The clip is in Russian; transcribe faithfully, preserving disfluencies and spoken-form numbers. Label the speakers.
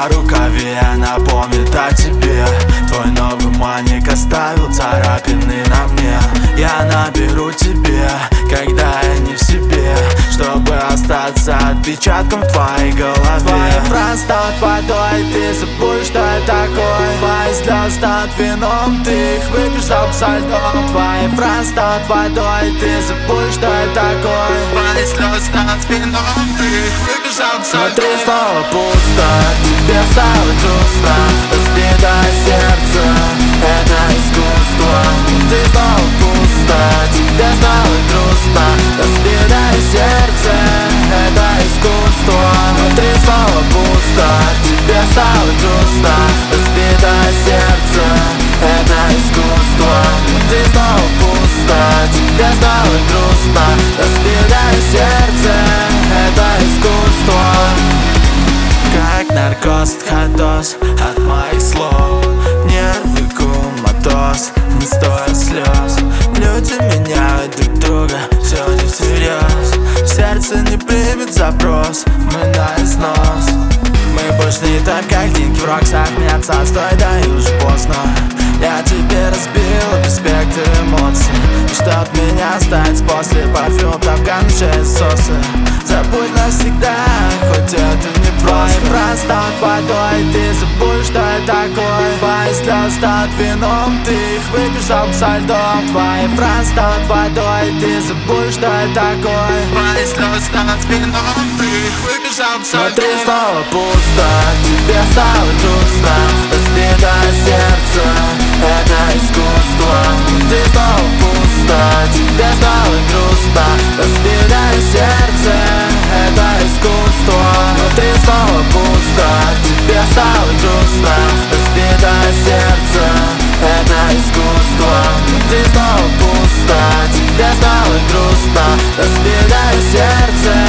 Speaker 1: на рукаве напомнит о тебе. Твой новый маник оставил царапины на мне. Я наберу тебе, когда я не в себе, чтобы остаться отпечатком в твоей голове. Твоя фраза станут водой, ты забудешь, что я такой. Твои слезы станут вином, ты их выпьешь сам со льдом. Твоя фраза станут водой, ты забудешь, что я такой. Твои слезы станут вином, ты их выпьешь сам со льдом. Смотри, снова пусто, тебе стало грустно. Разбитое сердце, это искусство. Ты снова пусто, тебе стало грустно. Разбитое сердце, это искусство. Внутри снова пусто, тебе стало грустно. Разбитое сердце, это искусство. Внутри снова пусто, тебе стало грустно. Разбитое сердце, это искусство. Как наркоз отходос от моих слов. Нервы коматоз, не стоит слез. Люди меняют друг друга, все не всерьез. Сердце не примет запрос, мы на износ. Мы больше не так, как деньги в роксах. Нет, стой, да и уж поздно. Я тебе разбил весь спектр эмоций. И что от меня останется после парфюма, тапкан через сосы. Забудь навсегда, хоть это не просто. Твои фразы станут водой, ты забудешь, что я такой. Твои слезы станут вином, ты их выпьешь сам со льдом. Твои фразы станут водой, ты забудешь, что я такой. Твои слезы станут вином, ты их выпьешь сам со льдом. Смотри, снова пусто, тебе стало грустно. Разбитое сердце, это искусство. Ты снова пусто, тебе стало грустно. Разбитое сердце, это искусство. Внутри снова пусто, тебе стало грустно. Разбитое сердце, это искусство. Внутри снова пусто, тебе стало грустно. Разбитое сердце,